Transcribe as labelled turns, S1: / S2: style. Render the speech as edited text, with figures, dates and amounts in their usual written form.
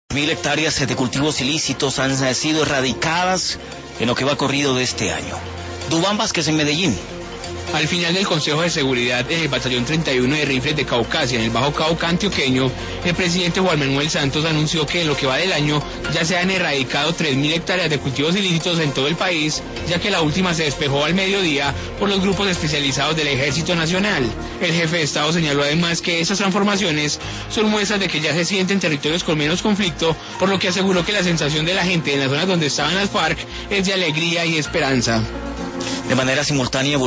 S1: 1000 hectáreas de cultivos ilícitos han sido erradicadas en lo que va corrido de este año. Duván Vázquez en Medellín.
S2: Al final del Consejo de Seguridad del Batallón 31 de Rifles de Caucasia, en el Bajo Cauca antioqueño, el presidente Juan Manuel Santos anunció que en lo que va del año ya se han erradicado 3000 hectáreas de cultivos ilícitos en todo el país, ya que la última se despejó al mediodía por los grupos especializados del Ejército Nacional. El jefe de Estado señaló además que esas transformaciones son muestras de que ya se sienten territorios con menos conflicto, por lo que aseguró que la sensación de la gente en las zonas donde estaban las FARC es de alegría y esperanza.
S1: De manera simultánea